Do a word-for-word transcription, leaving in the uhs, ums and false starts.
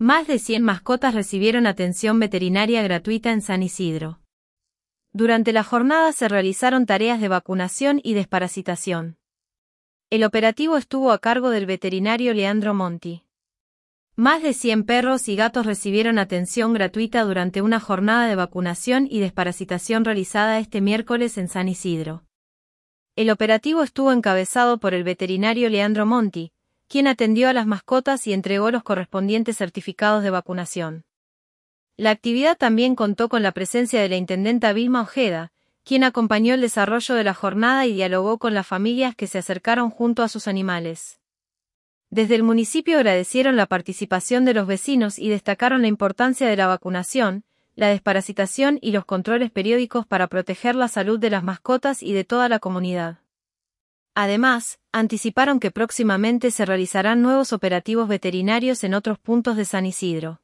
Más de cien mascotas recibieron atención veterinaria gratuita en San Isidro. Durante la jornada se realizaron tareas de vacunación y desparasitación. El operativo estuvo a cargo del veterinario Leandro Monti. Más de cien perros y gatos recibieron atención gratuita durante una jornada de vacunación y desparasitación realizada este miércoles en San Isidro. El operativo estuvo encabezado por el veterinario Leandro Monti, quien atendió a las mascotas y entregó los correspondientes certificados de vacunación. La actividad también contó con la presencia de la intendenta Vilma Ojeda, quien acompañó el desarrollo de la jornada y dialogó con las familias que se acercaron junto a sus animales. Desde el municipio agradecieron la participación de los vecinos y destacaron la importancia de la vacunación, la desparasitación y los controles periódicos para proteger la salud de las mascotas y de toda la comunidad. Además, anticiparon que próximamente se realizarán nuevos operativos veterinarios en otros puntos de San Isidro.